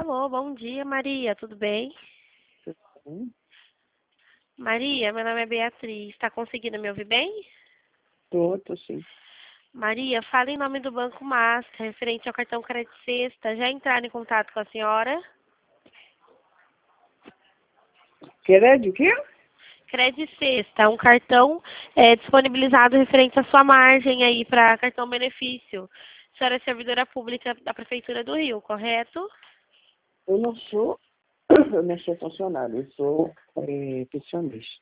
Alô, bom dia, Maria, tudo bem? Hum, Maria, meu nome é Beatriz, está conseguindo me ouvir bem? tô sim. Maria, fala em nome do Banco Master, referente ao cartão Crédito Sexta. Já entraram em contato com a senhora? Crédito o quê? Crédito Sexta, é um cartão disponibilizado referente à sua margem aí para cartão benefício. A senhora é servidora pública da Prefeitura do Rio, correto? Eu não sou, eu não sou funcionário, eu sou pensionista.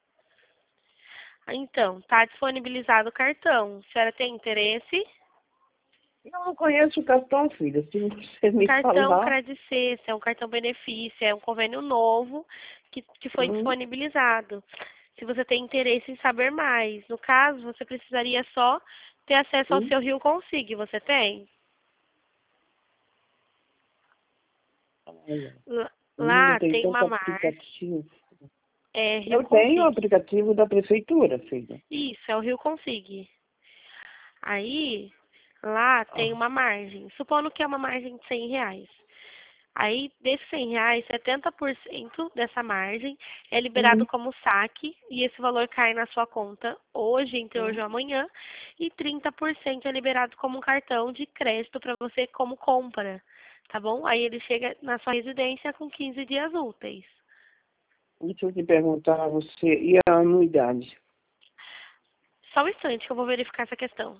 Então, está disponibilizado o cartão. A senhora tem interesse? Eu não conheço o cartão, filha. Se você me Cartão falar, Crédito Sexta, é um cartão benefício, é um convênio novo que foi hum, disponibilizado. Se você tem interesse em saber mais, no caso, você precisaria só ter acesso ao hum, seu Rio Consig. Você tem? olha, Lá tem tem tanto uma margem, aplicativo. Rio Eu tenho o Consig. aplicativo da prefeitura, filha. Isso, é o Rio Consig. Aí, lá tem Ah, uma margem. Supondo que é uma margem de R$ 100. Aí, desses R$ 100, 70% dessa margem é liberado hum, como saque e esse valor cai na sua conta hoje, entre hoje hum. e amanhã, e 30% é liberado como um cartão de crédito para você como compra, tá bom? Aí ele chega na sua residência com 15 dias úteis. Deixa eu te perguntar a você, e a anuidade? Só um instante que eu vou verificar essa questão.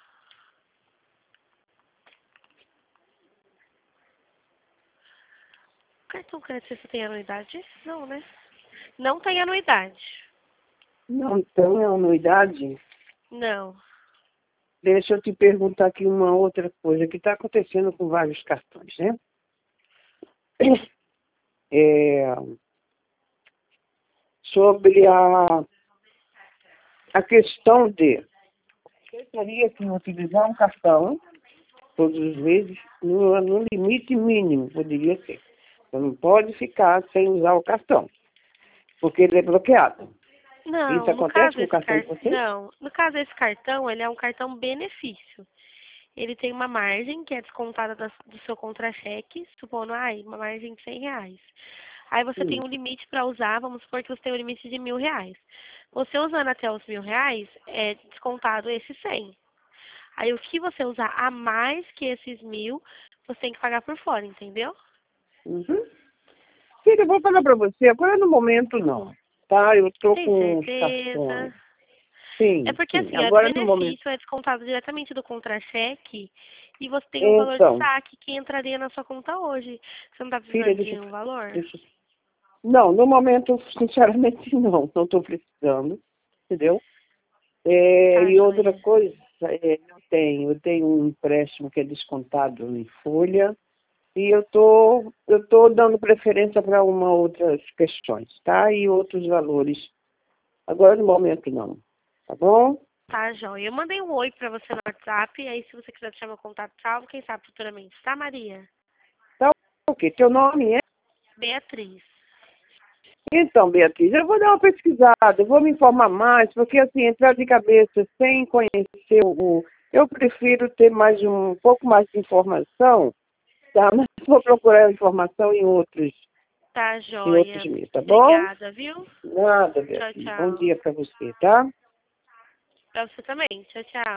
O cartão crédito você tem anuidade? Não, né? Não tem anuidade. Não tem anuidade? Não. Deixa eu te perguntar aqui uma outra coisa que está acontecendo com vários cartões, né? É, sobre a questão de eu teria que utilizar um cartão todos os meses no limite mínimo, poderia ser. Você não pode ficar sem usar o cartão, porque ele é bloqueado. Isso Não, no acontece caso com o esse cartão de cartão, vocês? não, no caso esse cartão, ele é um cartão benefício. Ele tem uma margem que é descontada do seu contra-cheque, supondo, uma margem de R$ 100. Aí você tem Sim. um limite para usar, vamos supor que você tem um limite de R$ 1.000. Você usando até os R$ 1.000, é descontado esses 100. Aí o que você usar a mais que esses 1.000, você tem que pagar por fora, entendeu? Uhum. Filha, eu vou falar para você, agora no momento não, tá? Eu estou Tem com os cartões. certeza? É Sim, porque sim. assim, ó, Agora no momento. benefício é descontado diretamente do contra-cheque e você tem um valor de Então, saque que entraria na sua conta hoje. Você não está filha, precisando de um valor? deixa não, no momento, sinceramente, não. Não estou precisando, entendeu? Tá, E outra joia. coisa, eu tenho um empréstimo que é descontado em folha e eu tô dando preferência para uma outras questões, tá? E outros valores. Agora, no momento, não. Tá bom? Tá, joia. Eu mandei um oi pra você no WhatsApp, e aí se você quiser deixar meu contato salvo, quem sabe futuramente, tá, Maria? Tá ok. Teu nome é? Beatriz. Então, Beatriz, eu vou dar uma pesquisada, eu vou me informar mais, porque assim, entrar de cabeça sem conhecer eu prefiro ter um pouco mais de informação, tá? Mas vou procurar informação Tá, em outros joia. meios, tá bom? Obrigada, viu? Nada, Tchau, Beatriz. Bom tchau. dia para você, tá? Pra você também. Tchau, tchau.